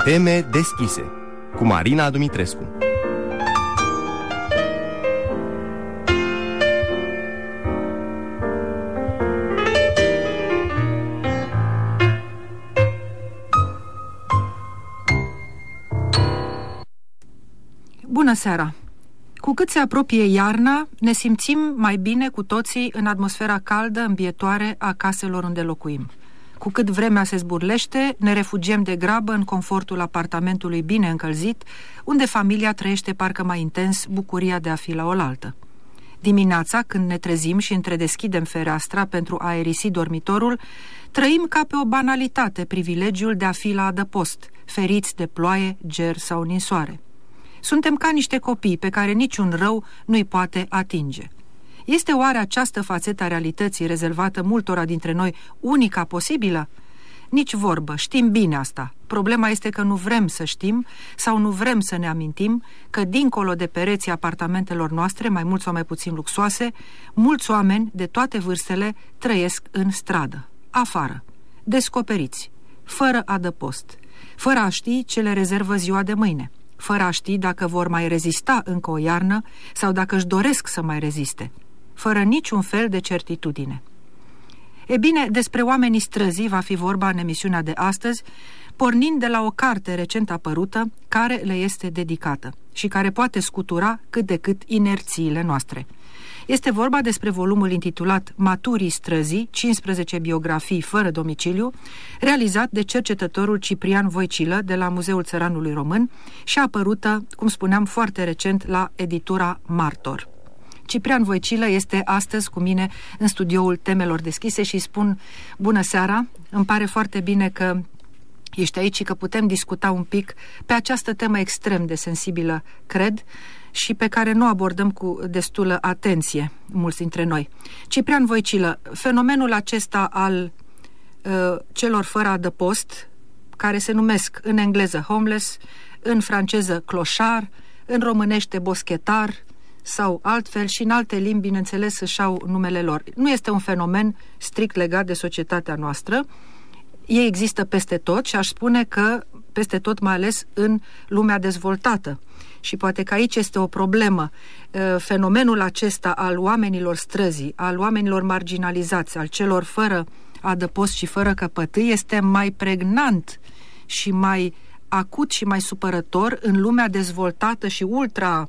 Teme deschise cu Marina Dumitrescu. Bună seara! Cu cât se apropie iarna, ne simțim mai bine cu toții în atmosfera caldă, îmbietoare a caselor unde locuim. Cu cât vremea se zburlește, ne refugiem de grabă în confortul apartamentului bine încălzit, unde familia trăiește parcă mai intens bucuria de a fi la oaltă. Dimineața, când ne trezim și întredeschidem fereastra pentru a aerisi dormitorul, trăim ca pe o banalitate privilegiul de a fi la adăpost, feriți de ploaie, ger sau ninsoare. Suntem ca niște copii pe care niciun rău nu-i poate atinge. Este oare această fațetă a realității rezervată multora dintre noi unica posibilă? Nici vorbă, știm bine asta. Problema este că nu vrem să știm sau nu vrem să ne amintim că dincolo de pereții apartamentelor noastre, mai mult sau mai puțin luxoase, mulți oameni de toate vârstele trăiesc în stradă, afară, descoperiți, fără adăpost, fără a ști ce le rezervă ziua de mâine, fără a ști dacă vor mai rezista încă o iarnă sau dacă își doresc să mai reziste, fără niciun fel de certitudine. E bine, despre oamenii străzii va fi vorba în emisiunea de astăzi, pornind de la o carte recent apărută care le este dedicată și care poate scutura cât de cât inerțiile noastre. Este vorba despre volumul intitulat Maturii străzii, 15 biografii fără domiciliu, realizat de cercetătorul Ciprian Voicilă de la Muzeul Țăranului Român și apărută, cum spuneam, foarte recent la editura Martor. Ciprian Voicilă este astăzi cu mine în studioul Temelor Deschise și spun bună seara, îmi pare foarte bine că ești aici și că putem discuta un pic pe această temă extrem de sensibilă, cred, și pe care nu abordăm cu destulă atenție mulți dintre noi. Ciprian Voicilă, fenomenul acesta al celor fără adăpost, care se numesc în engleză homeless, în franceză clochard, în românește boschetar sau altfel și în alte limbi, bineînțeles, își au numele lor. Nu este un fenomen strict legat de societatea noastră. Ei există peste tot și aș spune că peste tot, mai ales în lumea dezvoltată. Și poate că aici este o problemă. Fenomenul acesta al oamenilor străzii, al oamenilor marginalizați, al celor fără adăpost și fără căpătâi, este mai pregnant și mai acut și mai supărător în lumea dezvoltată și ultra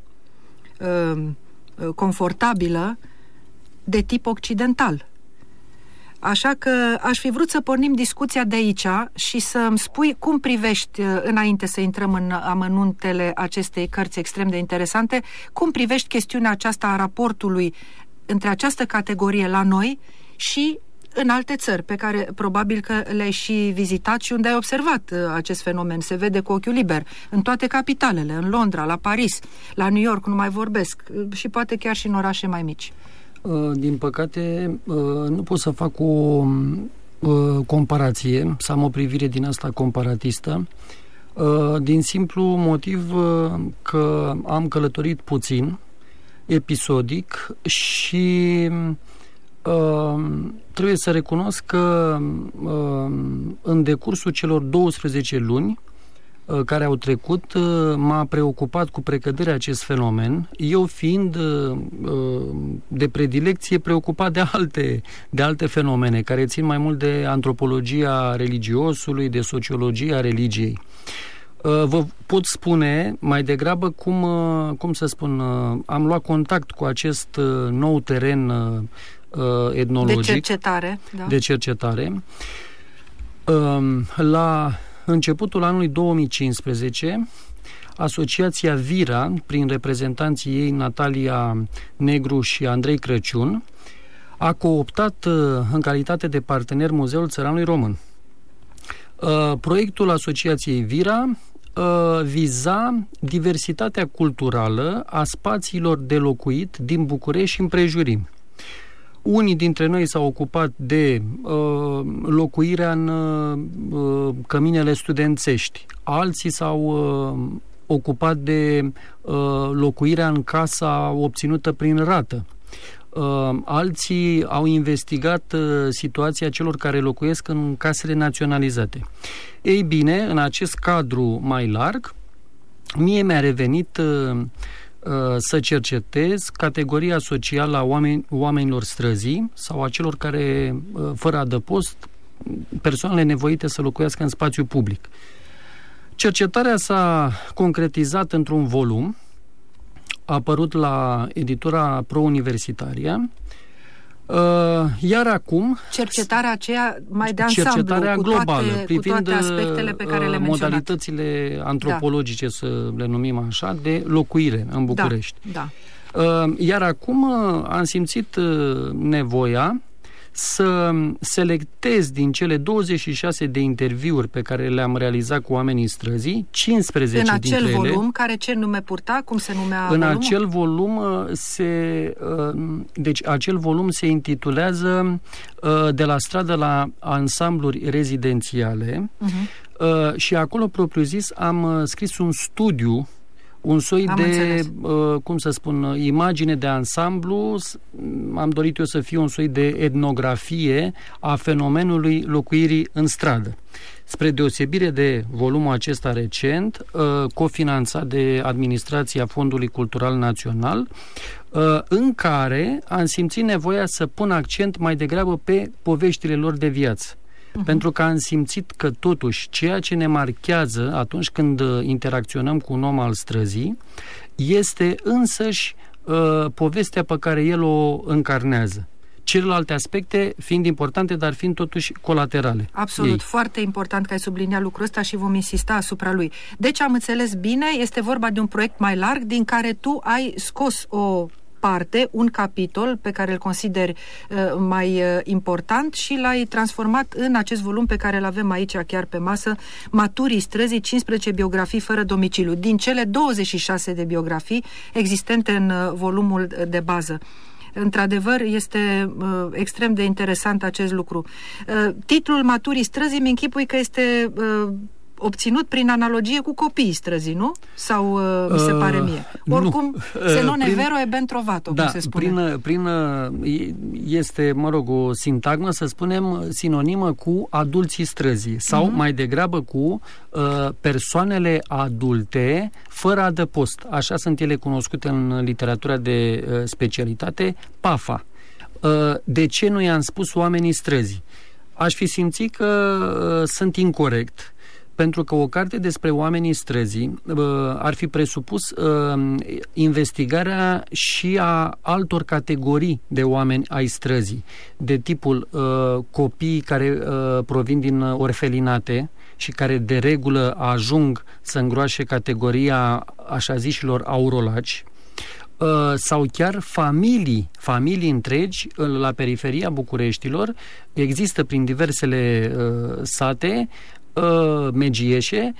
confortabilă de tip occidental. Așa că aș fi vrut să pornim discuția de aici și să îmi spui cum privești, înainte să intrăm în amănuntele acestei cărți extrem de interesante, cum privești chestiunea aceasta a raportului între această categorie la noi și în alte țări, pe care probabil că le-ai și vizitat și unde ai observat acest fenomen. Se vede cu ochiul liber în toate capitalele, în Londra, la Paris, la New York, nu mai vorbesc, și poate chiar și în orașe mai mici. Din păcate, nu pot să fac o comparație, să am o privire din asta comparatistă, din simplu motiv că am călătorit puțin, episodic și trebuie să recunosc că în decursul celor 12 luni care au trecut, m-a preocupat cu precădere acest fenomen, eu fiind de predilecție preocupat de alte fenomene care țin mai mult de antropologia religiosului, de sociologia religiei. Vă pot spune mai degrabă cum să spun, am luat contact cu acest nou teren etnologic de cercetare. La începutul anului 2015, Asociația Vira, prin reprezentanții ei Natalia Negru și Andrei Crăciun, a cooptat în calitate de partener Muzeul Țăranului Român. Proiectul Asociației Vira viza diversitatea culturală a spațiilor de locuit din București și împrejurimi. Unii dintre noi s-au ocupat de locuirea în căminele studențești, alții s-au ocupat de locuirea în casa obținută prin rată. alții au investigat situația celor care locuiesc în casele naționalizate. Ei bine, în acest cadru mai larg, mie mi-a revenit să cercetez categoria socială a oamenilor străzii sau a celor care, fără adăpost, persoanele nevoite să locuiască în spațiu public. Cercetarea s-a concretizat într-un volum, a apărut la editura Pro-Universitaria, iar acum... Cercetarea aceea mai de ansamblu, cercetarea globală, privind cu toate aspectele pe care le menționat. Modalitățile antropologice, să le numim așa, de locuire în București. Da. Iar acum am simțit nevoia să selectez din cele 26 de interviuri pe care le-am realizat cu oamenii străzii, 15 dintre ele... În acel volum, care ce nume purta? Cum se numea volumul? În acel volum deci acel volum se intitulează De la stradă la ansambluri rezidențiale și acolo, propriu-zis, am scris un studiu, un soi cum să spun, imagine de ansamblu. Am dorit eu să fie un soi de etnografie a fenomenului locuirii în stradă. Spre deosebire de volumul acesta recent, cofinanțat de Administrația Fondului Cultural Național, în care am simțit nevoia să pun accent mai degrabă pe poveștile lor de viață. Pentru că am simțit că totuși ceea ce ne marchează atunci când interacționăm cu un om al străzii este însăși povestea pe care el o încarnează. Celelalte aspecte fiind importante, dar fiind totuși colaterale. Absolut, foarte important că ai subliniat lucrul ăsta și vom insista asupra lui. Deci am înțeles bine, este vorba de un proiect mai larg din care tu ai scos o parte, un capitol pe care îl consideri mai important și l-ai transformat în acest volum pe care îl avem aici chiar pe masă, Maturii străzii, 15 biografii fără domiciliu, din cele 26 de biografii existente în volumul de bază. Într-adevăr, este extrem de interesant acest lucru. Titlul Maturii străzii mi închipui că este obținut prin analogie cu copiii străzii, nu? Sau mi se pare mie? Oricum, se non è vero e ben trovato, cum se spune. Este, o sintagmă, să spunem, sinonimă cu adulții străzii sau mai degrabă cu persoanele adulte fără adăpost. Așa sunt ele cunoscute în literatura de specialitate, PAFA. De ce nu i-am spus oamenii străzii? Aș fi simțit că sunt incorect, pentru că o carte despre oamenii străzii ar fi presupus investigarea și a altor categorii de oameni ai străzii, de tipul copii care provin din orfelinate și care de regulă ajung să îngroașe categoria așa zișilor aurolaci, sau chiar familii întregi la periferia Bucureștilor. Există prin diversele sate megieșe,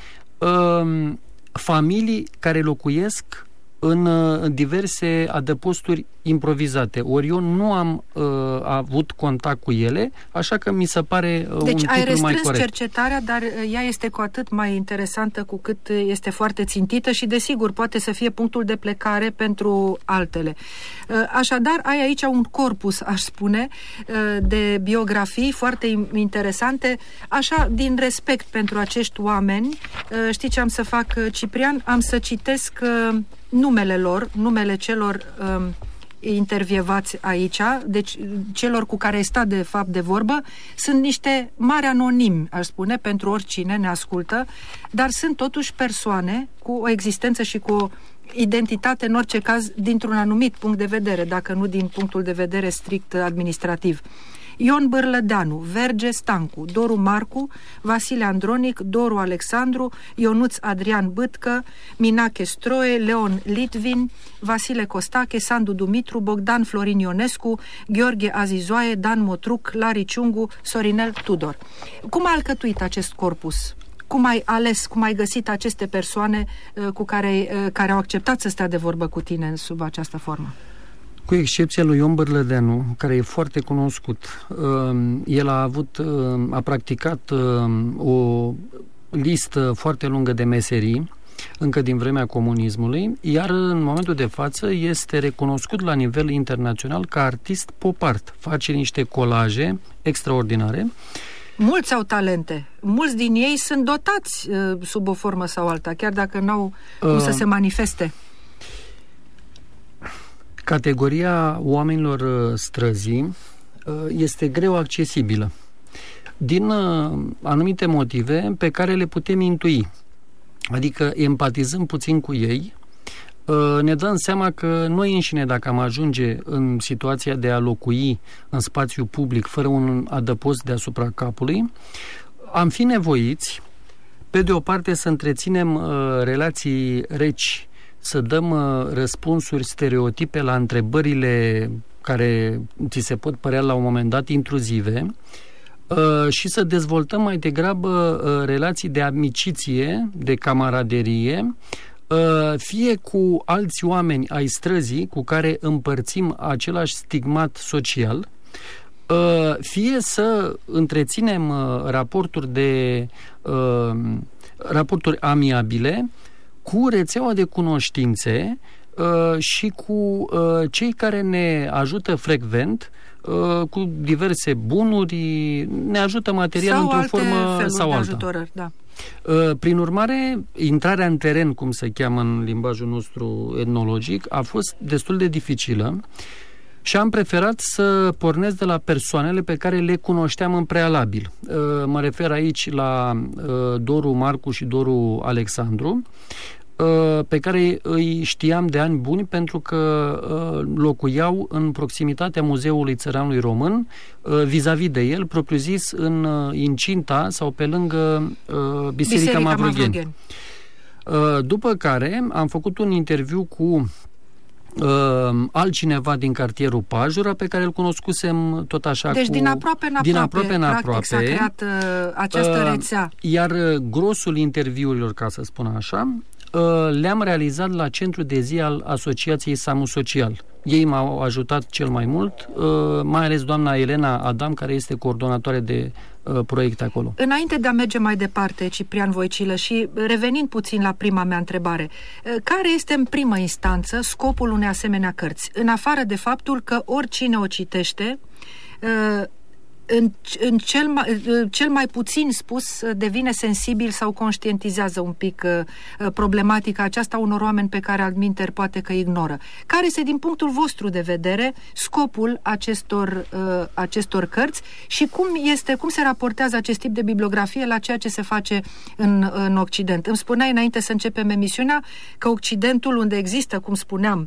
familii care locuiesc în diverse adăposturi improvizate. Ori eu nu am avut contact cu ele, așa că mi se pare un titlu mai corect. Deci ai restrâns cercetarea, dar ea este cu atât mai interesantă cu cât este foarte țintită și, desigur, poate să fie punctul de plecare pentru altele. Așadar, ai aici un corpus, aș spune, de biografii foarte interesante, așa, din respect pentru acești oameni. Știi ce am să fac, Ciprian? Am să citesc numele lor, numele celor intervievați aici, deci celor cu care ai stat de fapt de vorbă, sunt niște mari anonimi, aș spune, pentru oricine ne ascultă, dar sunt totuși persoane cu o existență și cu o identitate, în orice caz, dintr-un anumit punct de vedere, dacă nu din punctul de vedere strict administrativ. Ion Bârlădeanu, Verge Stancu, Doru Marcu, Vasile Andronic, Doru Alexandru, Ionuț Adrian Bâtcă, Minache Stroe, Leon Litvin, Vasile Costache, Sandu Dumitru, Bogdan Florin Ionescu, Gheorghe Azizoae, Dan Motruc, Lari Ciungu, Sorinel Tudor. Cum ai alcătuit acest corpus? Cum ai ales, cum ai găsit aceste persoane cu care au acceptat să stea de vorbă cu tine sub această formă? Cu excepția lui Ion Bârlădeanu, care e foarte cunoscut, el a practicat o listă foarte lungă de meserii, încă din vremea comunismului, iar în momentul de față este recunoscut la nivel internațional ca artist pop art. Face niște colaje extraordinare. Mulți au talente. Mulți din ei sunt dotați sub o formă sau alta, chiar dacă n-au cum să se manifeste. Categoria oamenilor străzii este greu accesibilă din anumite motive pe care le putem intui. Adică empatizăm puțin cu ei, ne dăm seama că noi înșine, dacă am ajunge în situația de a locui în spațiu public fără un adăpost deasupra capului, am fi nevoiți, pe de o parte, să întreținem relații reci, să dăm răspunsuri stereotipe la întrebările care ți se pot părea la un moment dat intruzive, și să dezvoltăm mai degrabă relații de amiciție, de camaraderie, fie cu alți oameni ai străzii cu care împărțim același stigmat social, fie să întreținem raporturi amiabile cu rețeaua de cunoștințe și cu cei care ne ajută frecvent cu diverse bunuri, ne ajută material sau într-o formă sau alta. Ajutorări, da. Prin urmare, intrarea în teren, cum se cheamă în limbajul nostru etnologic, a fost destul de dificilă și am preferat să pornesc de la persoanele pe care le cunoșteam în prealabil. Mă refer aici la Doru Marcu și Doru Alexandru, pe care îi știam de ani buni pentru că locuiau în proximitatea Muzeului Țăranului Român, vis-a-vis de el, propriu-zis, în incinta sau pe lângă Biserica Mavrogheni. După care am făcut un interviu cu altcineva din cartierul Pajura, pe care îl cunoscusem tot așa. Deci din aproape în aproape, practic s-a creat această rețea. Iar grosul interviurilor, ca să spun așa, le-am realizat la centru de zi al Asociației Samu Social. Ei m-au ajutat cel mai mult, mai ales doamna Elena Adam, care este coordonatoare de proiect acolo. Înainte de a merge mai departe, Ciprian Voicilă, și revenind puțin la prima mea întrebare, care este în primă instanță scopul unei asemenea cărți? În afară de faptul că oricine o citește, în cel mai puțin spus, devine sensibil sau conștientizează un pic problematica aceasta unor oameni pe care altminteri poate că ignoră. Care este, din punctul vostru de vedere, scopul acestor cărți și cum se raportează acest tip de bibliografie la ceea ce se face în Occident? Îmi spuneai înainte să începem emisiunea că Occidentul, unde există, cum spuneam,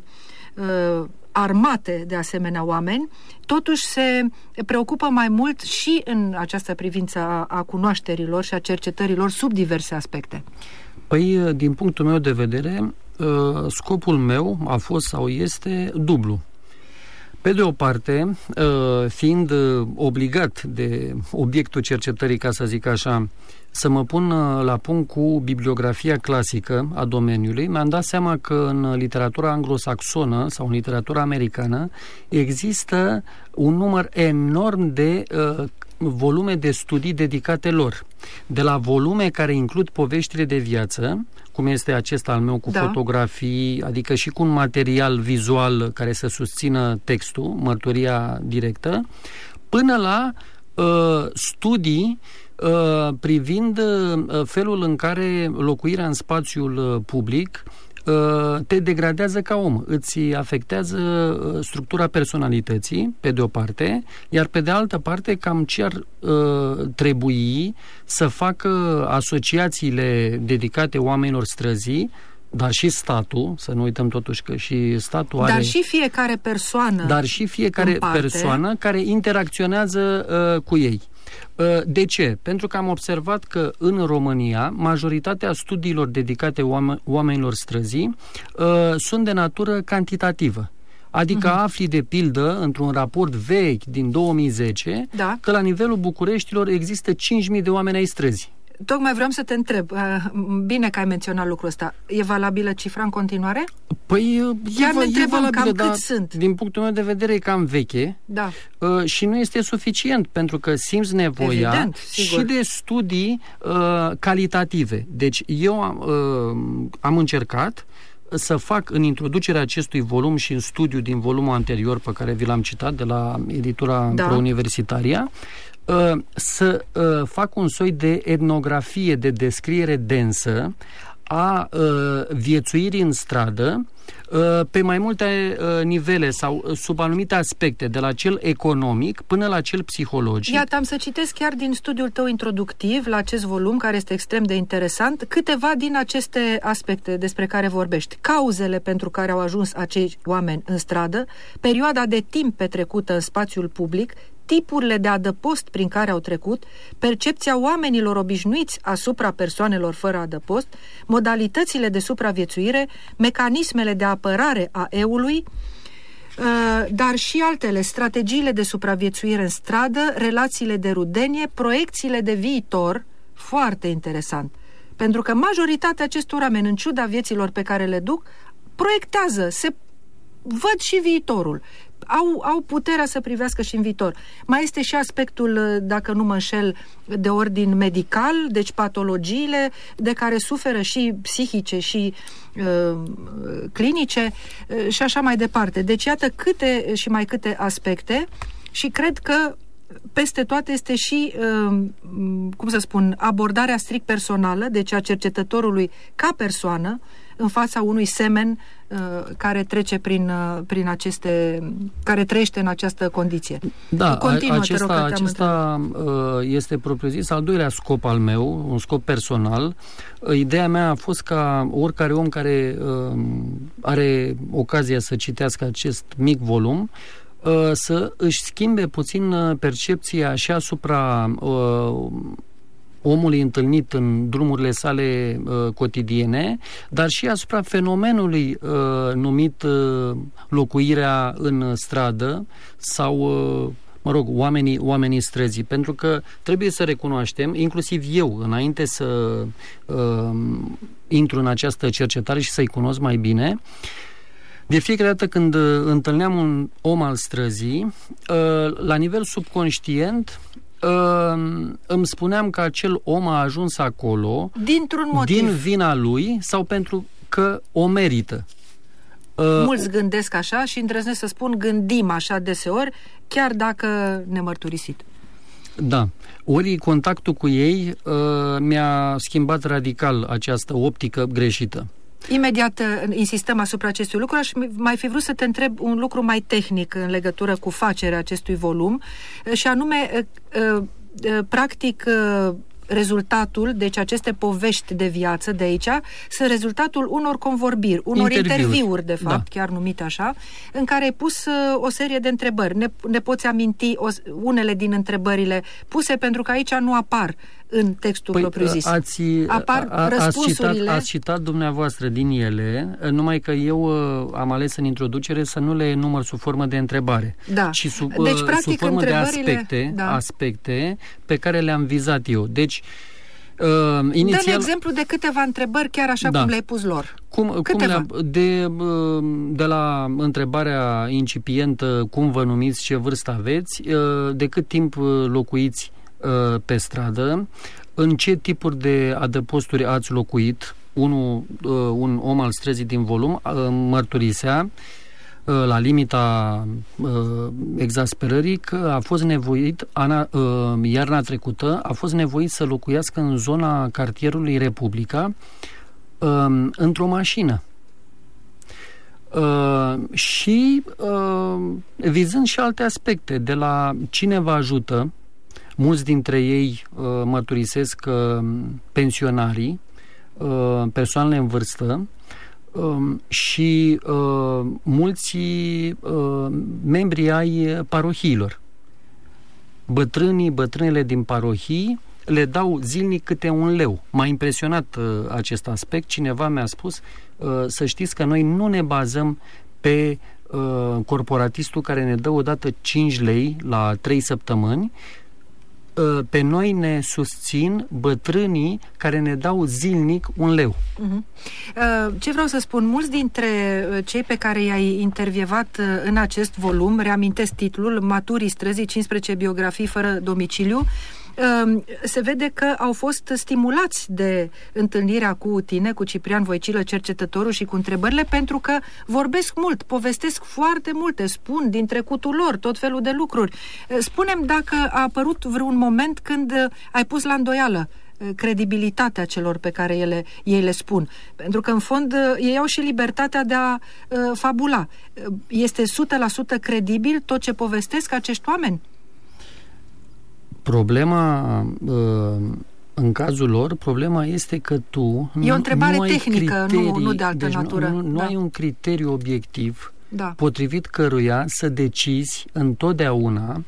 armate de asemenea oameni, totuși se preocupă mai mult și în această privință a cunoașterilor și a cercetărilor sub diverse aspecte. Păi, din punctul meu de vedere, scopul meu a fost sau este dublu. Pe de o parte, fiind obligat de obiectul cercetării, ca să zic așa, să mă pun la punct cu bibliografia clasică a domeniului, mi-am dat seama că în literatura anglosaxonă sau în literatura americană există un număr enorm de volume de studii dedicate lor. De la volume care includ poveștile de viață, cum este acesta al meu cu fotografii, adică și cu un material vizual care să susțină textul, mărturia directă, până la studii privind felul în care locuirea în spațiul public te degradează ca om, îți afectează structura personalității, pe de o parte, iar pe de altă parte cam ce ar trebui să facă asociațiile dedicate oamenilor străzii, dar și statul, să nu uităm totuși că și statul are... Dar și fiecare persoană. Dar și fiecare persoană care interacționează cu ei. De ce? Pentru că am observat că în România majoritatea studiilor dedicate oamenilor străzii sunt de natură cantitativă. Adică afli de pildă, într-un raport vechi din 2010, că la nivelul Bucureștilor există 5.000 de oameni ai străzii. Tocmai vreau să te întreb, bine că ai menționat lucrul ăsta, e valabilă cifra în continuare? Păi, chiar ne întrebăm valabilă, cam cât sunt. Din punctul meu de vedere e cam veche, da. Și nu este suficient, pentru că simți nevoia. Evident, și de studii calitative. Deci eu am încercat să fac în introducerea acestui volum și în studiu din volumul anterior pe care vi l-am citat de la editura Pro-Universitaria, să fac un soi de etnografie, de descriere densă a viețuirii în stradă pe mai multe nivele sau sub anumite aspecte, de la cel economic până la cel psihologic. Iată, am să citesc chiar din studiul tău introductiv la acest volum, care este extrem de interesant, câteva din aceste aspecte despre care vorbești. Cauzele pentru care au ajuns acei oameni în stradă, perioada de timp petrecută în spațiul public, tipurile de adăpost prin care au trecut, percepția oamenilor obișnuiți asupra persoanelor fără adăpost, modalitățile de supraviețuire, mecanismele de apărare a eului, dar și altele, strategiile de supraviețuire în stradă, relațiile de rudenie, proiecțiile de viitor, foarte interesant, pentru că majoritatea acestor oameni, în ciuda vieților pe care le duc, proiectează, se văd și viitorul. Au puterea să privească și în viitor. Mai este și aspectul, dacă nu mă înșel, de ordin medical, deci patologiile de care suferă și psihice și clinice și așa mai departe. Deci iată câte și mai câte aspecte și cred că peste toate este și, cum să spun, abordarea strict personală, deci a cercetătorului ca persoană, în fața unui semen care trece prin aceste, care trăiește în această condiție. Da, continuă, acesta este propriu-zis al doilea scop al meu, un scop personal. Ideea mea a fost ca oricare om care are ocazia să citească acest mic volum să își schimbe puțin percepția și asupra omului întâlnit în drumurile sale cotidiene, dar și asupra fenomenului numit locuirea în stradă sau, mă rog, oamenii străzii. Pentru că trebuie să recunoaștem, inclusiv eu, înainte să intru în această cercetare și să-i cunosc mai bine, de fiecare dată când întâlneam un om al străzii, la nivel subconștient, îmi spuneam că acel om a ajuns acolo dintr-un motiv, din vina lui sau pentru că o merită. Mulți gândesc așa și îndrăznesc să spun gândim așa deseori, chiar dacă nemărturisit. Da. Ori contactul cu ei mi-a schimbat radical această optică greșită. Imediat insistăm asupra acestui lucru. Aș mai fi vrut să te întreb un lucru mai tehnic în legătură cu facerea acestui volum și anume, practic, rezultatul, deci aceste povești de viață de aici, sunt rezultatul unor convorbiri, unor interviuri, de fapt, chiar numite așa, în care ai pus o serie de întrebări. Ne poți aminti unele din întrebările puse, pentru că aici nu apar în textul propriu-zis. Apar răspunsurile. Ați citat dumneavoastră din ele, numai că eu am ales în introducere să nu le număr sub formă de întrebare, ci deci, practic, sub formă de aspecte pe care le-am vizat eu. Deci, inițial... Dă-ne exemplu de câteva întrebări, chiar așa cum le-ai pus lor. De la întrebarea incipientă, cum vă numiți, ce vârstă aveți, de cât timp locuiți pe stradă, în ce tipuri de adăposturi ați locuit. Un om al străzii din volum mărturisea la limita exasperării că a fost nevoit iarna trecută a fost nevoit să locuiască în zona cartierului Republica într-o mașină. Și vizând și alte aspecte, de la cine vă ajută. Mulți dintre ei mărturisesc pensionarii, persoanele în vârstă și mulți membri ai parohiilor. Bătrânele din parohii le dau zilnic câte $1. M-a impresionat acest aspect. Cineva mi-a spus, să știți că noi nu ne bazăm pe corporatistul care ne dă odată $5 la 3 săptămâni, pe noi ne susțin bătrânii care ne dau zilnic 1 leu. Ce vreau să spun, mulți dintre cei pe care i-ai intervievat în acest volum, reamintesc titlul, Maturii străzii, 15 biografii fără domiciliu, se vede că au fost stimulați de întâlnirea cu tine, cu Ciprian Voicilă, cercetătorul, și cu întrebările, pentru că vorbesc mult, povestesc foarte multe, spun din trecutul lor tot felul de lucruri. Spune-mi dacă a apărut vreun moment când ai pus la îndoială credibilitatea celor pe care ei le spun. Pentru că, în fond, ei au și libertatea de a fabula. Este 100% credibil tot ce povestesc acești oameni? Problema, în cazul lor, problema este că tu... E o întrebare tehnică, nu de altă natură. Nu ai un criteriu obiectiv potrivit căruia să decizi întotdeauna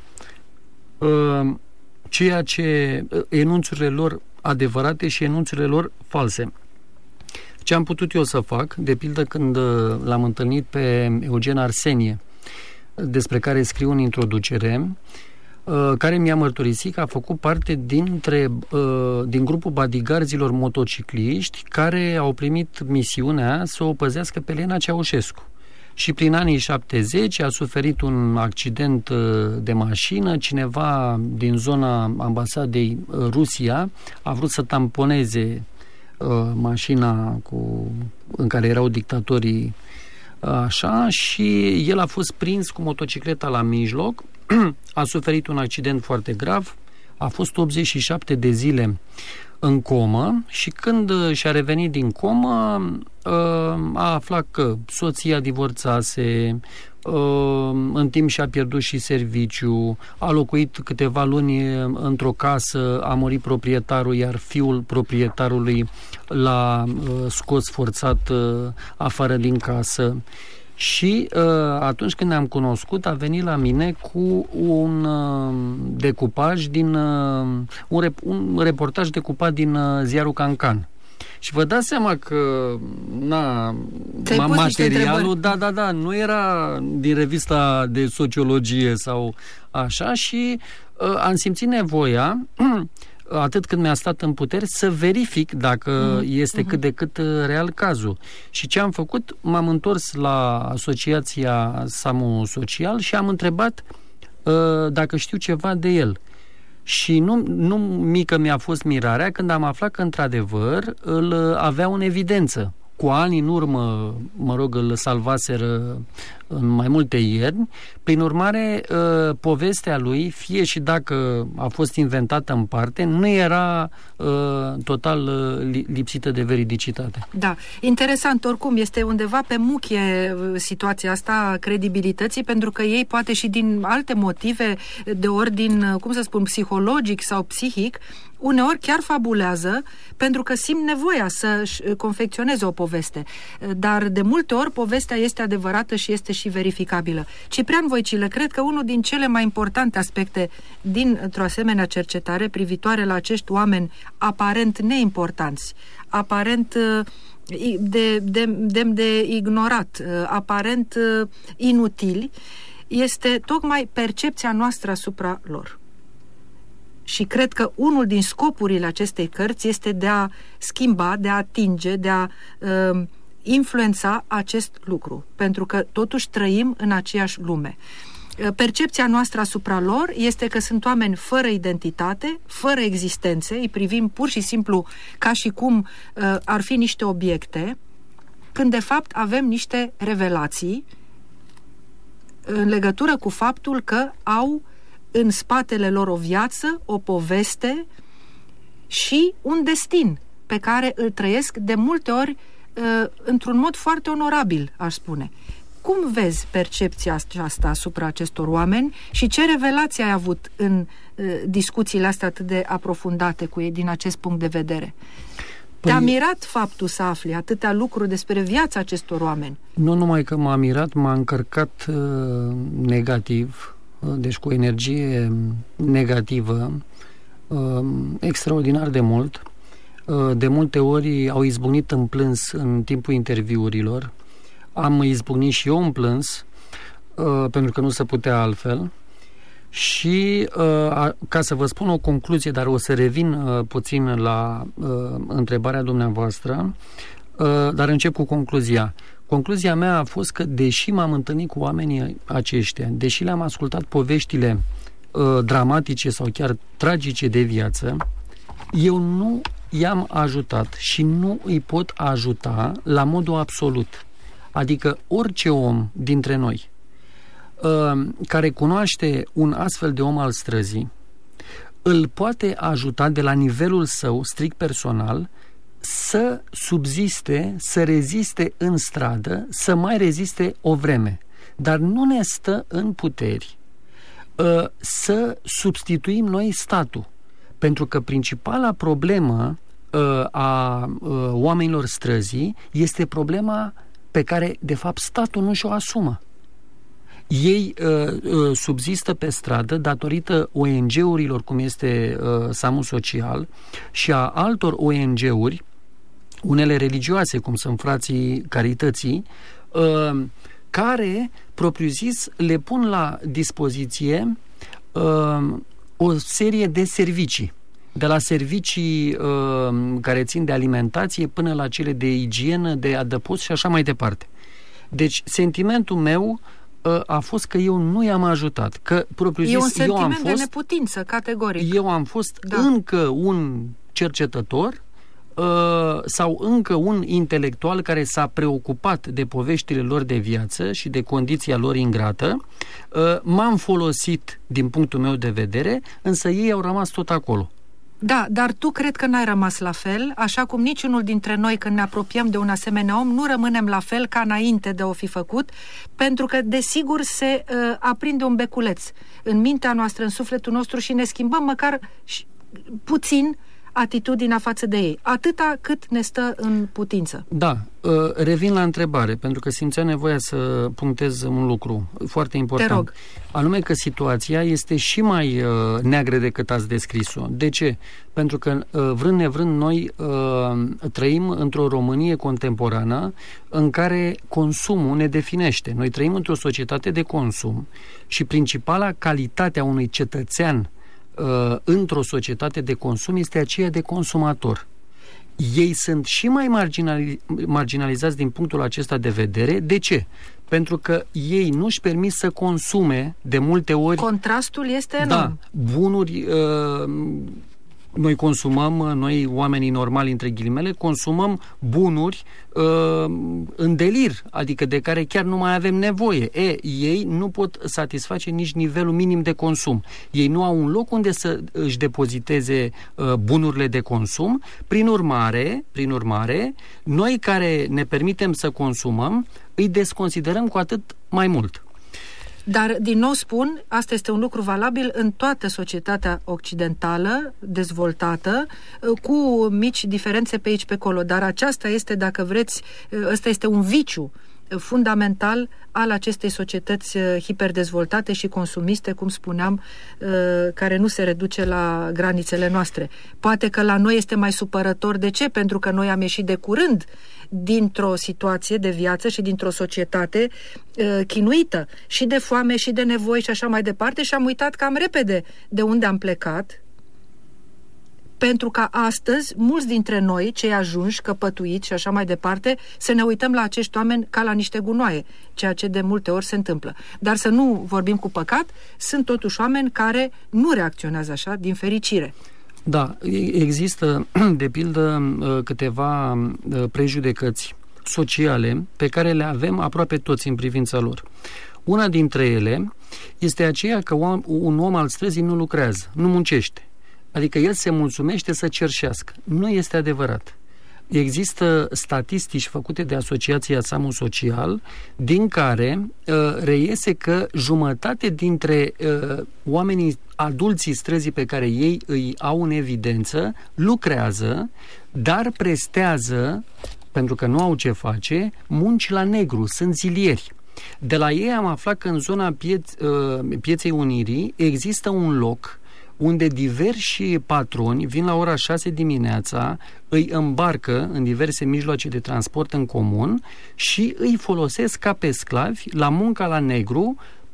ceea ce enunțurile lor adevărate și enunțurile lor false. Ce am putut eu să fac, de pildă când l-am întâlnit pe Eugen Arsenie, despre care scriu în introducere, care mi-a mărturisit că a făcut parte din grupul bodyguardilor motocicliști care au primit misiunea să o păzească pe Lena Ceaușescu. Și prin anii 70 a suferit un accident de mașină, cineva din zona ambasadei Rusia a vrut să tamponeze mașina în care erau dictatorii, așa, și el a fost prins cu motocicleta la mijloc, a suferit un accident foarte grav, a fost 87 de zile în comă și când și-a revenit din comă a aflat că soția divorțase, în timp și-a pierdut și serviciu, a locuit câteva luni într-o casă, a murit proprietarul, iar fiul proprietarului l-a scos forțat afară din casă. Și atunci când ne-am cunoscut, a venit la mine cu un decupaj un reportaj decupat din ziarul Cancan. Și vă dați seama că materialul, nu era din revista de sociologie sau așa, și am simțit nevoia atât când mi-a stat în putere, să verific dacă este cât de cât real cazul. Și ce am făcut? M-am întors la Asociația SAMU Social și am întrebat dacă știu ceva de el. Și nu mică mi-a fost mirarea când am aflat că, într-adevăr, îl aveau în evidență. Cu ani în urmă, îl salvaseră în mai multe ierni. Prin urmare, povestea lui, fie și dacă a fost inventată în parte, nu era total lipsită de veridicitate. Da, interesant, oricum, este undeva pe muchie situația asta a credibilității, pentru că ei, poate și din alte motive de ordin, psihologic sau psihic, uneori chiar fabulează pentru că simt nevoia să-și confecționeze o poveste. Dar de multe ori povestea este adevărată și este și verificabilă. Ciprian Voicilă, cred că unul din cele mai importante aspecte dintr-o asemenea cercetare privitoare la acești oameni aparent neimportanți, aparent de ignorat, aparent inutili, este tocmai percepția noastră asupra lor. Și cred că unul din scopurile acestei cărți este de a schimba, de a atinge, de a influența acest lucru, pentru că totuși trăim în aceeași lume. Percepția noastră asupra lor este că sunt oameni fără identitate, fără existențe, îi privim pur și simplu ca și cum ar fi niște obiecte, când de fapt avem niște revelații în legătură cu faptul că au în spatele lor o viață, o poveste și un destin pe care îl trăiesc de multe ori într-un mod foarte onorabil, aș spune. Cum vezi percepția aceasta asupra acestor oameni și ce revelații ai avut în discuțiile astea atât de aprofundate cu ei din acest punct de vedere? Te-a mirat faptul să afli atâtea lucruri despre viața acestor oameni? Nu numai că m-a mirat, m-a încărcat negativ, deci cu energie negativă, extraordinar de mult. De multe ori au izbucnit în plâns în timpul interviurilor. Am izbucnit și eu în plâns, pentru că nu se putea altfel. Și ca să vă spun o concluzie, dar o să revin puțin la întrebarea dumneavoastră, dar încep cu concluzia. Concluzia mea a fost că, deși m-am întâlnit cu oamenii aceștia, deși le-am ascultat poveștile dramatice sau chiar tragice de viață, eu nu i-am ajutat și nu îi pot ajuta la modul absolut. Adică orice om dintre noi care cunoaște un astfel de om al străzii, îl poate ajuta de la nivelul său strict personal să subziste, să reziste în stradă, să mai reziste o vreme. Dar nu ne stă în puteri să substituim noi statul. Pentru că principala problemă a oamenilor străzii este problema pe care, de fapt, statul nu și-o asumă. Ei subzistă pe stradă datorită ONG-urilor, cum este SAMU Social, și a altor ONG-uri, unele religioase, cum sunt Frații Carității, care, propriu-zis, le pun la dispoziție o serie de servicii. De la servicii care țin de alimentație până la cele de igienă, de adăpost și așa mai departe. Deci, sentimentul meu a fost că eu nu i-am ajutat. Că, propriu-zis, e un sentiment de neputință, categoric. Eu am fost încă un cercetător sau încă un intelectual care s-a preocupat de poveștile lor de viață și de condiția lor ingrată. M-am folosit din punctul meu de vedere, însă ei au rămas tot acolo. Da, dar tu cred că n-ai rămas la fel, așa cum niciunul dintre noi, când ne apropiem de un asemenea om, nu rămânem la fel ca înainte de o fi făcut, pentru că, desigur, se aprinde un beculeț în mintea noastră, în sufletul nostru și ne schimbăm măcar puțin atitudinea față de ei, atâta cât ne stă în putință. Da, revin la întrebare, pentru că simțeam nevoia să punctez un lucru foarte important. Te rog. Anume că situația este și mai neagră decât ați descris-o. De ce? Pentru că, vrând nevrând, noi trăim într-o Românie contemporană în care consumul ne definește. Noi trăim într-o societate de consum și principala calitate a unui cetățean într-o societate de consum este aceea de consumator. Ei sunt și mai marginalizați din punctul acesta de vedere. De ce? Pentru că ei nu-și permit să consume de multe ori... Contrastul este enorm. Da, bunuri... Noi consumăm, noi oamenii normali, între ghilimele, consumăm bunuri în delir, adică de care chiar nu mai avem nevoie. Ei nu pot satisface nici nivelul minim de consum. Ei nu au un loc unde să își depoziteze bunurile de consum. Prin urmare, noi care ne permitem să consumăm, îi desconsiderăm cu atât mai mult. Dar, din nou spun, asta este un lucru valabil în toată societatea occidentală, dezvoltată, cu mici diferențe pe aici, pe acolo. Dar aceasta este, dacă vreți, ăsta este un viciu fundamental al acestei societăți hiperdezvoltate și consumiste, cum spuneam, care nu se reduce la granițele noastre. Poate că la noi este mai supărător. De ce? Pentru că noi am ieșit de curând dintr-o situație de viață și dintr-o societate chinuită și de foame și de nevoi și așa mai departe și am uitat cam repede de unde am plecat, pentru că astăzi mulți dintre noi, cei ajunși, căpătuiți și așa mai departe, să ne uităm la acești oameni ca la niște gunoaie, ceea ce de multe ori se întâmplă. Dar să nu vorbim cu păcat, sunt totuși oameni care nu reacționează așa, din fericire. Da, există, de pildă, câteva prejudecăți sociale pe care le avem aproape toți în privința lor. Una dintre ele este aceea că un om al străzii nu lucrează, nu muncește. Adică el se mulțumește să cerșească. Nu este adevărat. Există statistici făcute de Asociația SAMU Social, din care reiese că jumătate dintre oamenii adulții străzii pe care ei îi au în evidență lucrează, dar prestează, pentru că nu au ce face, munci la negru, sunt zilieri. De la ei am aflat că în zona Pieței Unirii există un loc unde diversi patroni vin la ora 6 dimineața, îi îmbarcă în diverse mijloace de transport în comun și îi folosesc ca pe sclavi la munca la negru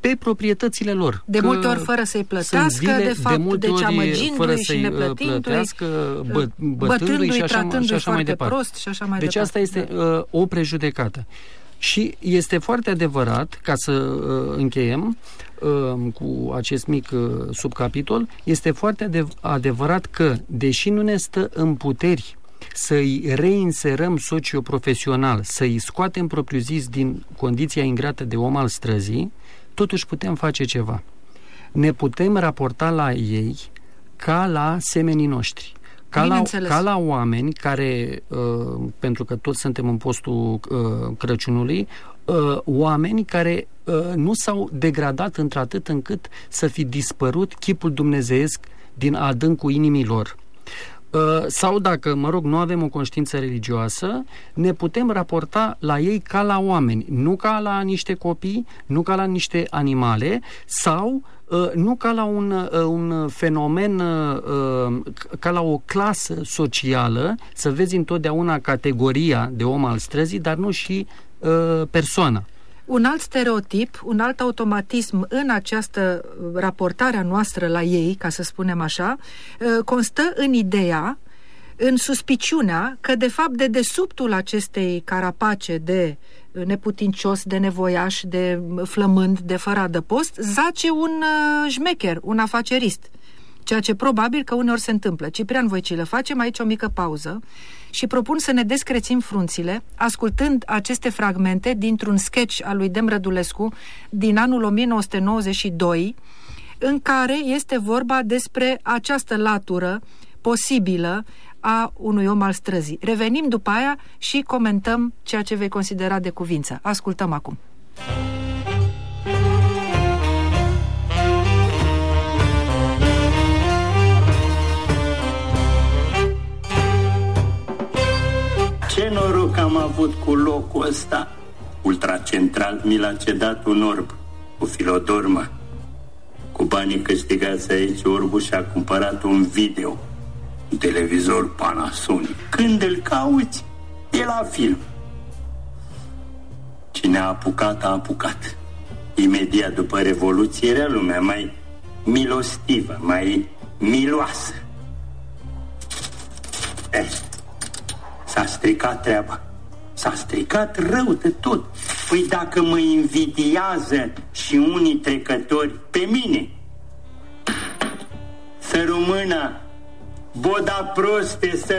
pe proprietățile lor. De multe ori fără să-i plătească, de fapt, deci amăgindu-i și neplătindu-i, bătându-i și așa mai departe. Prost și așa mai deci departe. Asta este o prejudecată. Și este foarte adevărat, ca să încheiem cu acest mic subcapitol, este foarte adevărat că, deși nu ne stă în puteri să-i reinserăm socioprofesional, să-i scoatem propriu-zis din condiția ingrată de om al străzii, totuși putem face ceva. Ne putem raporta la ei ca la semenii noștri. Ca la oameni care, pentru că toți suntem în postul Crăciunului, oameni care nu s-au degradat într-atât încât să fi dispărut chipul dumnezeiesc din adâncul inimii lor. Sau dacă, nu avem o conștiință religioasă, ne putem raporta la ei ca la oameni, nu ca la niște copii, nu ca la niște animale, sau nu ca la un fenomen, ca la o clasă socială, să vezi întotdeauna categoria de om al străzii, dar nu și persoana. Un alt stereotip, un alt automatism în această raportare a noastră la ei, ca să spunem așa, constă în ideea, în suspiciunea că, de fapt, de dedesubtul acestei carapace de neputincios, de nevoiaș, de flămând, de fără adăpost, zace un șmecher, un afacerist. Ceea ce probabil că uneori se întâmplă. Ciprian Voicilă, facem aici o mică pauză și propun să ne descrețim frunțile, ascultând aceste fragmente dintr-un sketch al lui Dem Rădulescu din anul 1992, în care este vorba despre această latură posibilă a unui om al străzii. Revenim după aia și comentăm ceea ce vei considera de cuvință. Ascultăm acum. Ce noroc am avut cu locul ăsta. Ultracentral mi l-a cedat un orb cu filodormă. Cu banii câștigați aici, orbul și-a cumpărat un video, un televizor Panasonic. Când îl cauți, e la film. Cine a apucat, a apucat. Imediat după Revoluție era lumea mai milostivă, mai miloasă. S-a stricat treaba. S-a stricat rău de tot. Păi dacă mă invidiază și unii trecători pe mine, să rămână, boda proste, să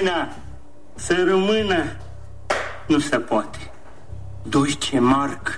rămână, nu se poate. Deutsche Mark.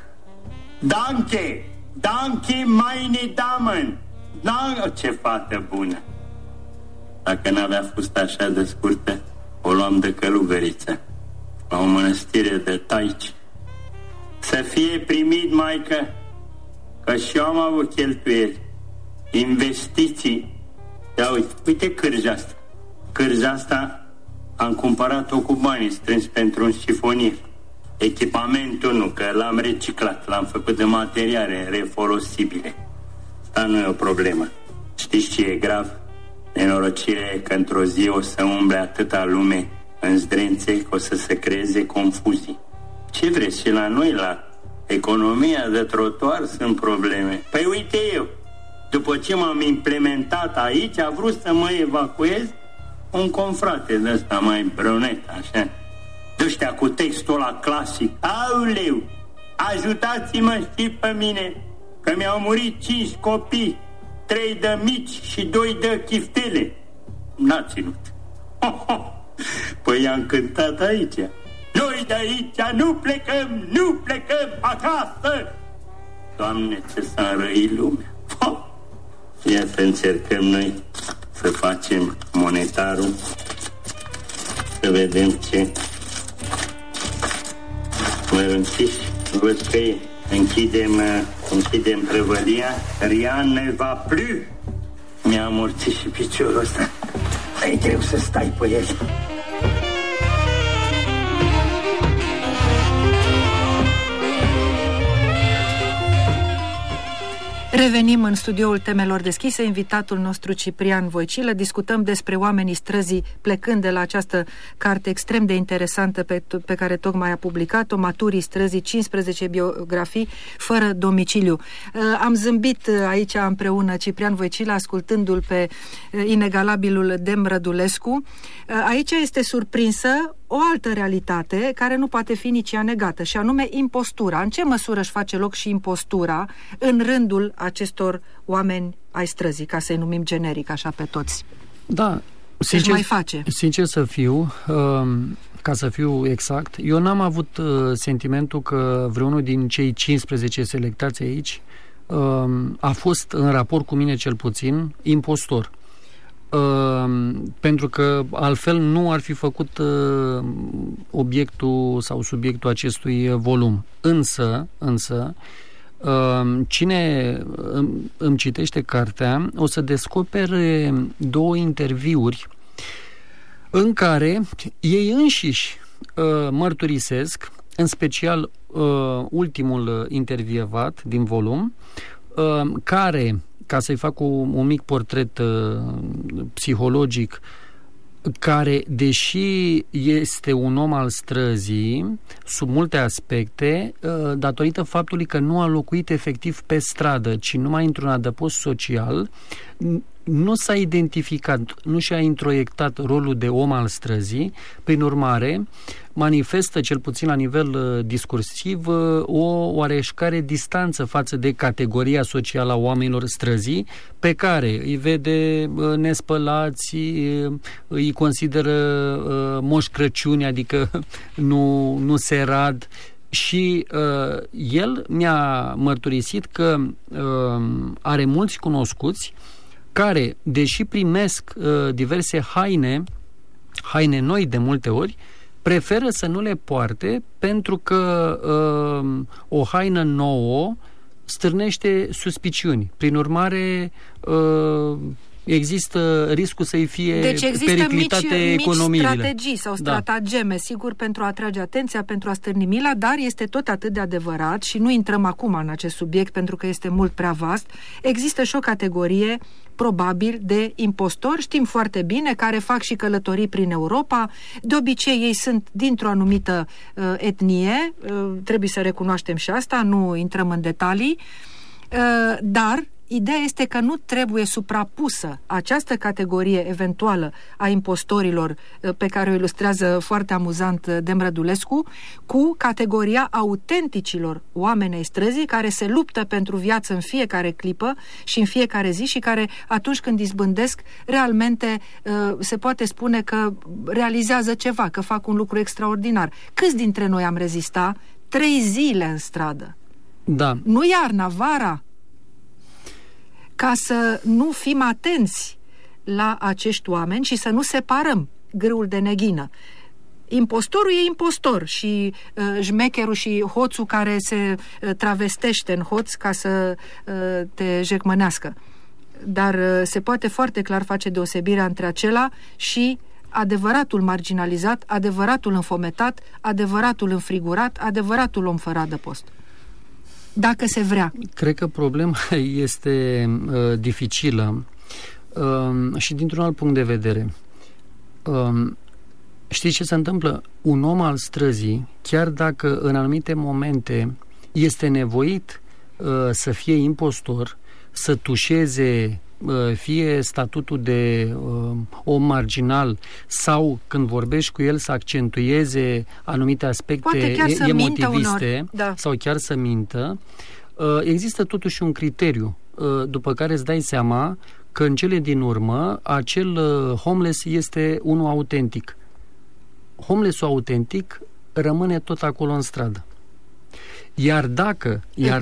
Danke, meine Damen. Ce fată bună. Dacă n-avea fost așa de scurtă, o luam de călugăriță la o mănăstire de taici. Să fie primit, maică, că și eu am avut cheltuieli, investiții. Ia uite cârja asta am cumpărat-o cu banii strâns pentru un șifonier. Echipamentul nu, că l-am reciclat, l-am făcut de materiale refolosibile. Asta nu e o problemă. Știți ce e grav? Nenorocirea e că într-o zi o să umble atâta lume în zdrențe că o să se creeze confuzii. Ce vreți? Și la noi, la economia de trotuar, sunt probleme. Păi uite eu, după ce m-am implementat aici, a vrut să mă evacuez un confrate de ăsta mai brunet, așa, de ăștia cu textul ăla clasic. Auleu, ajutați-mă și pe mine, că mi-au murit 5 copii, 3 de mici și 2 de chiftele. N-a ținut. Păi i-am cântat aici. Noi de aici nu plecăm acasă. Doamne, ce s-a înrăit lumea. Ia să încercăm noi să facem monetarul, să vedem ce mărunțiși. Văd că e. Închidem prăvălia. Rien ne va plus. Mi-a amorțit și piciorul ăsta. E greu să stai pe el. Revenim în studioul Temelor Deschise, invitatul nostru Ciprian Voicilă. Discutăm despre oamenii străzii, plecând de la această carte extrem de interesantă pe care tocmai a publicat-o, Maturii străzii, 15 biografii fără domiciliu. Am zâmbit aici împreună, Ciprian Voicilă, ascultându-l pe inegalabilul Dem Rădulescu. Aici este surprinsă o altă realitate care nu poate fi nici ea negată, și anume impostura. În ce măsură își face loc și impostura în rândul acestor oameni ai străzii, ca să-i numim generic așa pe toți? Da, sincer să fiu, ca să fiu exact, eu n-am avut sentimentul că vreunul din cei 15 selectați aici a fost, în raport cu mine cel puțin, impostor. Pentru că altfel nu ar fi făcut obiectul sau subiectul acestui volum. Însă, cine îmi citește cartea o să descopere 2 interviuri în care ei înșiși mărturisesc, în special ultimul intervievat din volum, care, ca să-i fac un mic portret psihologic, care, deși este un om al străzii, sub multe aspecte, datorită faptului că nu a locuit efectiv pe stradă, ci numai într-un adăpost social, nu s-a identificat, nu și-a introiectat rolul de om al străzii, prin urmare, manifestă, cel puțin la nivel discursiv, o oareșcare distanță față de categoria socială a oamenilor străzii, pe care îi vede nespălați, îi consideră Moș Crăciuni, adică nu se rad. Și el mi-a mărturisit că are mulți cunoscuți care, deși primesc diverse haine noi de multe ori, preferă să nu le poarte pentru că o haină nouă stârnește suspiciuni. Prin urmare, există riscul să-i fie periclitate economiile. Mici strategii sau stratageme, sigur, pentru a atrage atenția, pentru a stârni mila, dar este tot atât de adevărat, și nu intrăm acum în acest subiect pentru că este mult prea vast. Există și o categorie probabil de impostori, știm foarte bine, care fac și călătorii prin Europa. De obicei ei sunt dintr-o anumită etnie, trebuie să recunoaștem și asta, nu intrăm în detalii, dar ideea este că nu trebuie suprapusă această categorie eventuală a impostorilor, pe care o ilustrează foarte amuzant Dem Rădulescu, cu categoria autenticilor oameni ai străzii care se luptă pentru viață în fiecare clipă și în fiecare zi și care, atunci când izbândesc, realmente se poate spune că realizează ceva, că fac un lucru extraordinar. Câți dintre noi am rezistat 3 zile în stradă? Da. Nu iarna, vara, ca să nu fim atenți la acești oameni și să nu separăm grâul de neghină. Impostorul e impostor și șmecherul și hoțul care se travestește în hoț ca să te jecmănească. Dar se poate foarte clar face deosebirea între acela și adevăratul marginalizat, adevăratul înfometat, adevăratul înfrigurat, adevăratul om fără adăpost. Dacă se vrea. Cred că problema este dificilă și dintr-un alt punct de vedere. Știți ce se întâmplă? Un om al străzii, chiar dacă în anumite momente este nevoit să fie impostor, să tușeze fie statutul de om marginal sau când vorbești cu el să accentueze anumite aspecte emotiviste sau chiar să mintă, există totuși un criteriu după care îți dai seama că în cele din urmă acel homeless este unul autentic. Homeless-ul autentic rămâne tot acolo în stradă. Iar dacă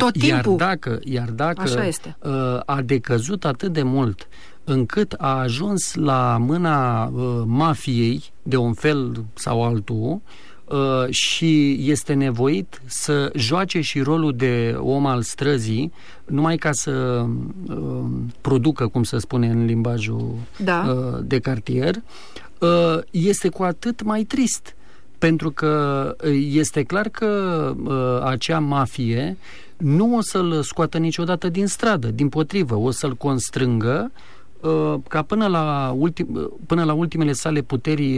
a decăzut atât de mult încât a ajuns la mâna mafiei de un fel sau altul și este nevoit să joace și rolul de om al străzii numai ca să producă, cum se spune în limbajul de cartier, este cu atât mai trist. Pentru că este clar că acea mafie nu o să-l scoată niciodată din stradă, dimpotrivă, o să-l constrângă ca până la ultimele sale puteri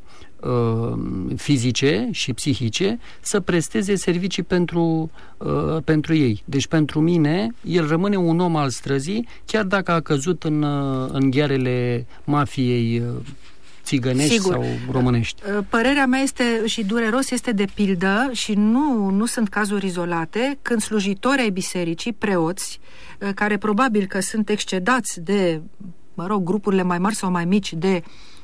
fizice și psihice să presteze servicii pentru ei. Deci pentru mine el rămâne un om al străzii, chiar dacă a căzut în ghearele mafiei țigănești, sigur, sau românești. Părerea mea este, și dureros este de pildă, și nu sunt cazuri izolate, când slujitori ai bisericii, preoți, care probabil că sunt excedați de, grupurile mai mari sau mai mici de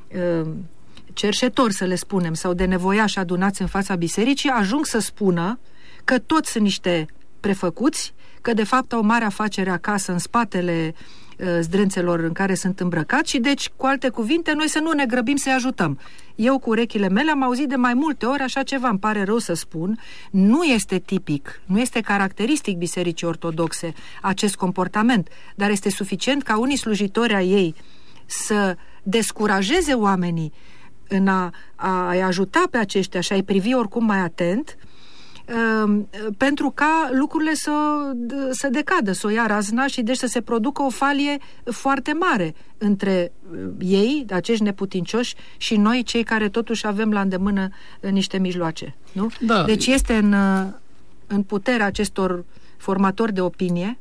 cerșetori, să le spunem, sau de nevoiași adunați în fața bisericii, ajung să spună că toți sunt niște prefăcuți, că de fapt au mare afacere acasă în spatele zdrențelor în care sunt îmbrăcați și deci, cu alte cuvinte, noi să nu ne grăbim să-i ajutăm. Eu cu urechile mele am auzit de mai multe ori așa ceva, îmi pare rău să spun, nu este tipic, nu este caracteristic Bisericii Ortodoxe acest comportament, dar este suficient ca unii slujitori ai ei să descurajeze oamenii în a-i ajuta pe aceștia și a-i privi oricum mai atent, pentru ca lucrurile să decadă, să o ia razna și deci să se producă o falie foarte mare între ei, acești neputincioși, și noi, cei care totuși avem la îndemână niște mijloace. Nu? Da. Deci este în puterea acestor formatori de opinie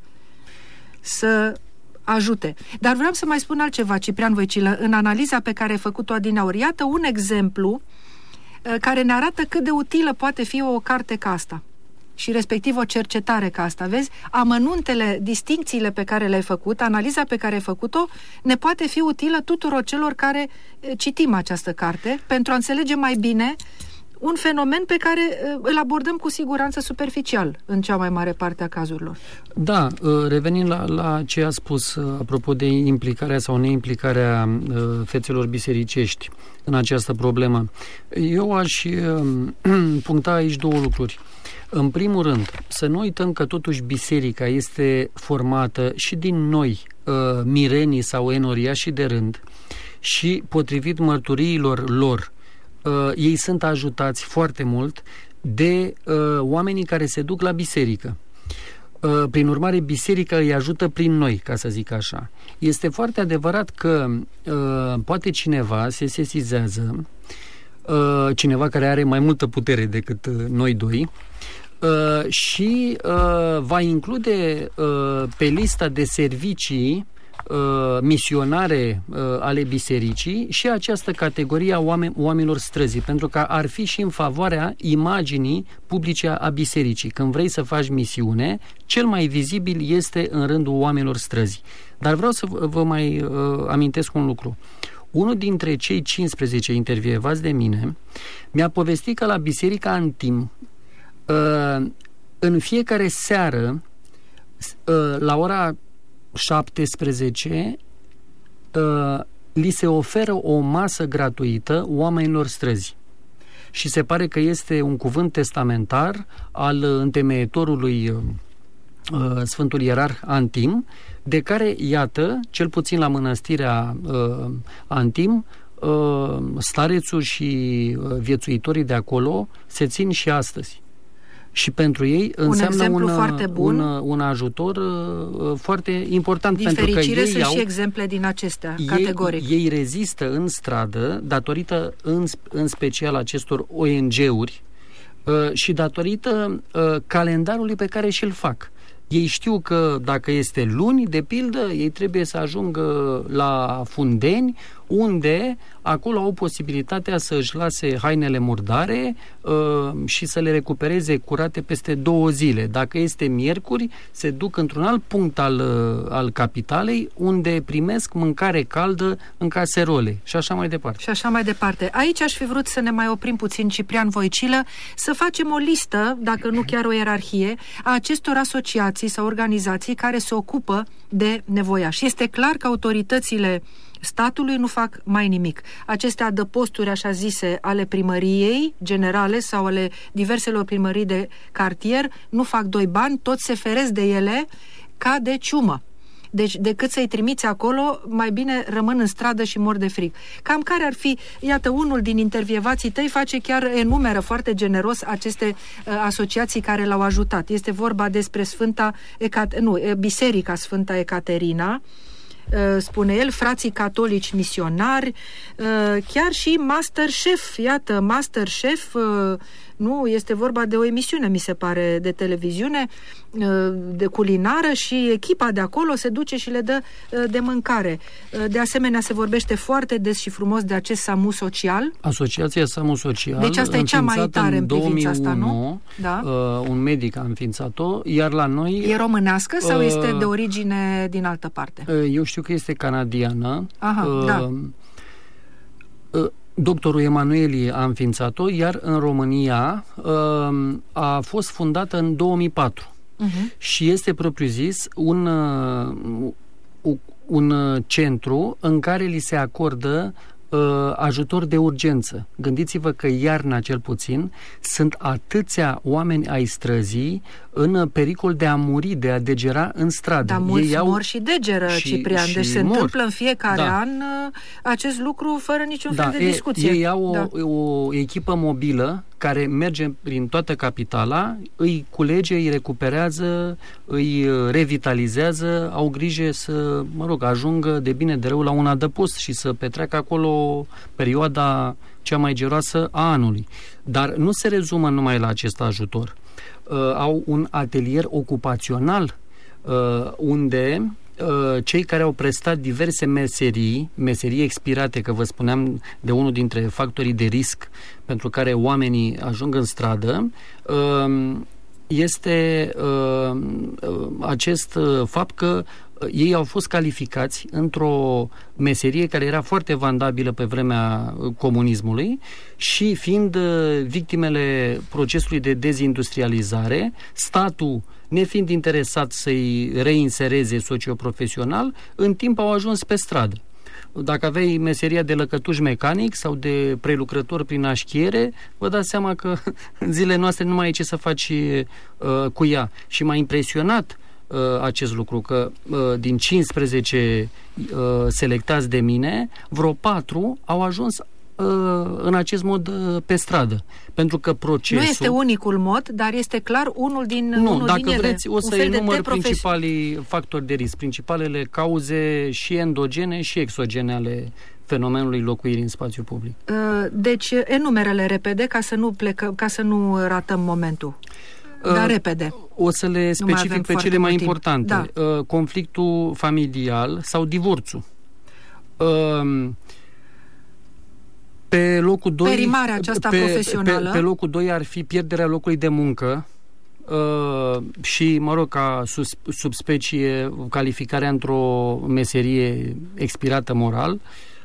să ajute. Dar vreau să mai spun altceva, Ciprian Voicilă, în analiza pe care ai făcut-o adineauri. Iată un exemplu care ne arată cât de utilă poate fi o carte ca asta și respectiv o cercetare ca asta. Vezi, amănuntele, distincțiile pe care le-ai făcut, analiza pe care ai făcut-o, ne poate fi utilă tuturor celor care citim această carte pentru a înțelege mai bine un fenomen pe care îl abordăm cu siguranță superficial în cea mai mare parte a cazurilor. Da, revenind la ce a spus apropo de implicarea sau neimplicarea fețelor bisericești în această problemă, eu aș puncta aici două lucruri. În primul rând, să nu uităm că totuși biserica este formată și din noi, mirenii sau enoriașii de rând, și potrivit mărturiilor lor, ei sunt ajutați foarte mult de oamenii care se duc la biserică. Prin urmare, biserica îi ajută prin noi, ca să zic așa. Este foarte adevărat că poate cineva se sesizează, cineva care are mai multă putere decât noi doi, și va include pe lista de servicii misionare ale bisericii și această categorie a oamenilor străzii, pentru că ar fi și în favoarea imaginii publice a bisericii. Când vrei să faci misiune, cel mai vizibil este în rândul oamenilor străzii. Dar vreau să vă mai amintesc un lucru. Unul dintre cei 15 intervievați de mine mi-a povestit că la Biserica Antim, în fiecare seară, la ora 17, li se oferă o masă gratuită oamenilor străzi. Și se pare că este un cuvânt testamentar al întemeietorului Sfântul Ierarh Antim, de care, iată, cel puțin la mănăstirea Antim, starețul și viețuitorii de acolo se țin și astăzi. Și pentru ei înseamnă un ajutor foarte important. Din pentru fericire că ei sunt și exemple din acestea, categoric. Ei rezistă în stradă datorită în special acestor ONG-uri și datorită calendarului pe care și-l fac. Ei știu că dacă este luni, de pildă, ei trebuie să ajungă la Fundeni, unde acolo au posibilitatea să își lase hainele murdare și să le recupereze curate peste 2 zile. Dacă este miercuri, se duc într-un alt punct al capitalei, unde primesc mâncare caldă în caserole și așa mai departe. Și așa mai departe. Aici aș fi vrut să ne mai oprim puțin, Ciprian Voicilă, să facem o listă, dacă nu chiar o ierarhie, a acestor asociații sau organizații care se ocupă de nevoiași. Este clar că autoritățile statului nu fac mai nimic. Aceste adăposturi, așa zise, ale primăriei generale sau ale diverselor primării de cartier nu fac 2 bani, toți se feresc de ele ca de ciumă. Deci, decât să-i trimiți acolo, mai bine rămân în stradă și mor de frig. Cam care ar fi, iată, unul din intervievații tăi enumeră foarte generos aceste asociații care l-au ajutat. Este vorba despre Biserica Sfânta Ecaterina, spune el, frații catolici misionari, chiar și Masterchef, iată, Masterchef, nu, este vorba de o emisiune, mi se pare, de televiziune, de culinară, și echipa de acolo se duce și le dă de mâncare. De asemenea, se vorbește foarte des și frumos de acest SAMU social. Asociația SAMU social. Deci asta e cea mai tare în privința asta, nu? Da. Un medic a înființat-o, iar la noi... E românească sau este de origine din altă parte? Eu știu că este canadiană. Aha, da. Doctorul Emanueli a înființat-o, iar în România a fost fundată în 2004. Și este propriu-zis un centru în care li se acordă ajutor de urgență. Gândiți-vă că iarna, cel puțin, sunt atâția oameni ai străzii în pericol de a muri, de a degera în stradă. Dar mulți mor și degeră, Ciprian. Deci se întâmplă în fiecare an acest lucru fără niciun fel de discuție. Ei au o echipă mobilă care merge prin toată capitala, îi culege, îi recuperează, îi revitalizează, au grijă să, ajungă de bine de rău la un adăpost și să petreacă acolo perioada cea mai geroasă a anului. Dar nu se rezumă numai la acest ajutor. Au un atelier ocupațional unde cei care au prestat diverse meserii expirate, că vă spuneam de unul dintre factorii de risc pentru care oamenii ajung în stradă, este acest fapt că ei au fost calificați într-o meserie care era foarte vandabilă pe vremea comunismului și fiind victimele procesului de dezindustrializare, statul, nefiind interesat să-i reinsereze socioprofesional, în timp au ajuns pe stradă. Dacă aveai meseria de lăcătuș mecanic sau de prelucrător prin așchiere, vă dați seama că în zilele noastre nu mai e ce să faci cu ea. Și m-a impresionat acest lucru, că din 15 selectați de mine, vreo 4 au ajuns în acest mod pe stradă. Pentru că procesul... Nu este unicul mod, dar este clar unul din dacă ele. Vreți, o să enumăr principalii factori de risc, principalele cauze și endogene și exogene ale fenomenului locuirii în spațiu public. Deci, enumerele repede ca să nu ratăm momentul. Dar repede. O să le specific pe cele mai importante. Da. Conflictul familial sau divorțul. Pe locul 2, perimarea aceasta profesională. Pe locul 2 ar fi pierderea locului de muncă și, ca subspecie, calificarea într-o meserie expirată moral.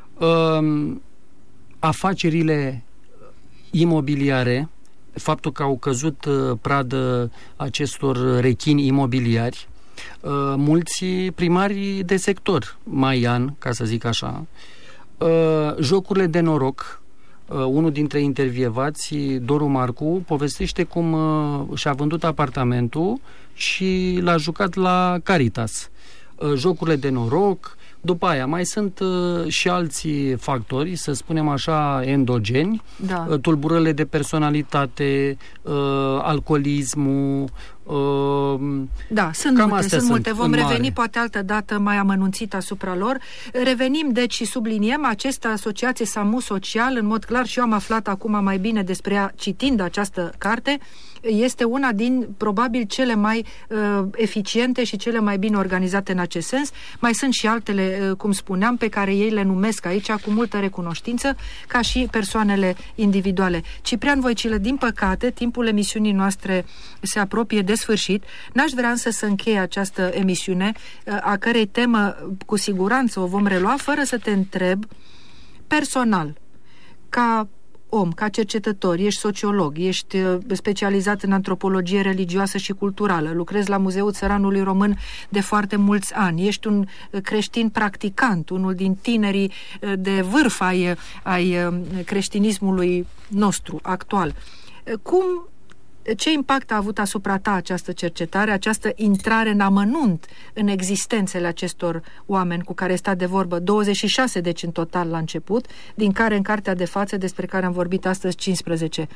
Afacerile imobiliare, faptul că au căzut pradă acestor rechini imobiliari, mulți primari de sector, Maian, ca să zic așa, jocurile de noroc. Unul dintre intervievați, Doru Marcu, povestește cum și-a vândut apartamentul și l-a jucat la Caritas. Jocurile de noroc. După aia mai sunt și alții factori, să spunem așa, endogeni, tulburările de personalitate, alcoolismul. Sunt multe. Vom reveni poate altă dată mai amănunțit asupra lor. Revenim, deci, și subliniem această asociație SAMU Social, în mod clar, și eu am aflat acum mai bine despre ea citind această carte. Este una din, probabil, cele mai eficiente și cele mai bine organizate în acest sens. Mai sunt și altele, cum spuneam, pe care ei le numesc aici cu multă recunoștință, ca și persoanele individuale. Ciprian Voicilă, din păcate, timpul emisiunii noastre se apropie de sfârșit. N-aș vrea însă să încheie această emisiune, a cărei temă cu siguranță o vom relua, fără să te întreb personal, ca om, ca cercetător, ești sociolog, ești specializat în antropologie religioasă și culturală, lucrezi la Muzeul Țăranului Român de foarte mulți ani, ești un creștin practicant, unul din tinerii de vârf ai creștinismului nostru actual. Cum Ce impact a avut asupra ta această cercetare, această intrare în amănunt în existențele acestor oameni cu care stat de vorbă, 26 deci în total la început, din care în cartea de față despre care am vorbit astăzi 15.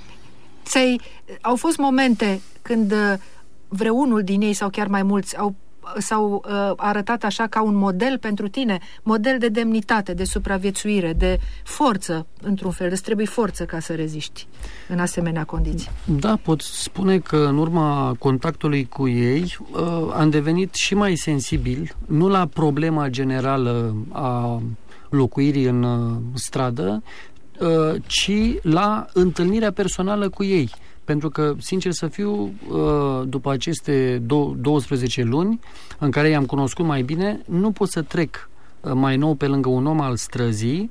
Au fost momente când vreunul din ei sau chiar mai mulți s-au arătat așa ca un model pentru tine, model de demnitate, de supraviețuire, de forță, într-un fel, îți trebuie forță ca să reziști în asemenea condiții. Da, pot spune că în urma contactului cu ei am devenit și mai sensibil, nu la problema generală a locuirii în stradă, ci la întâlnirea personală cu ei. Pentru că, sincer să fiu, după aceste 12 luni în care i-am cunoscut mai bine, nu pot să trec mai nou pe lângă un om al străzii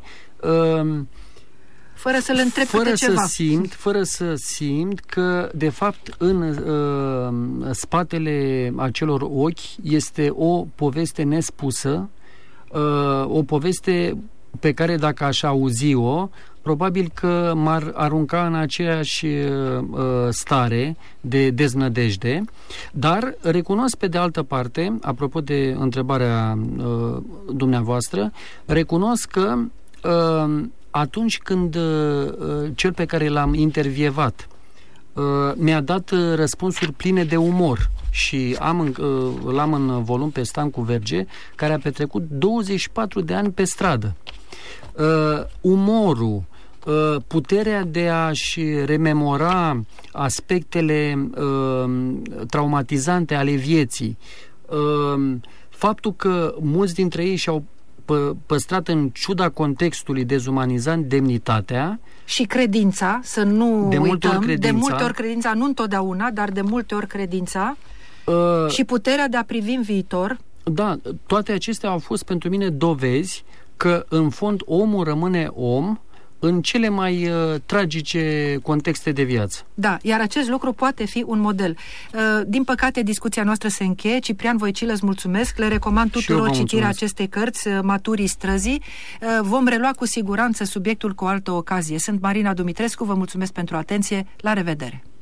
fără să-l întreb câte ceva. Fără să simt că, de fapt, în spatele acelor ochi este o poveste nespusă, o poveste pe care, dacă aș auzi-o, probabil că m-ar arunca în aceeași stare de deznădejde, dar recunosc pe de altă parte, apropo de întrebarea dumneavoastră, recunosc că atunci când cel pe care l-am intervievat mi-a dat răspunsuri pline de umor și l-am în volum pe Stancu Verge, care a petrecut 24 de ani pe stradă. Umorul, puterea de a-și rememora aspectele traumatizante ale vieții, faptul că mulți dintre ei și-au păstrat, în ciuda contextului dezumanizant, demnitatea și credința, să nu de uităm, de multe ori credința, nu întotdeauna, dar de multe ori credința și puterea de a privi în viitor. Da, toate acestea au fost pentru mine dovezi că, în fond, omul rămâne om în cele mai tragice contexte de viață. Da, iar acest lucru poate fi un model. Din păcate, discuția noastră se încheie. Ciprian Voicilă, îți mulțumesc. Le recomand tuturor citirea acestei cărți, Maturii străzii. Vom relua cu siguranță subiectul cu o altă ocazie. Sunt Marina Dumitrescu, vă mulțumesc pentru atenție. La revedere!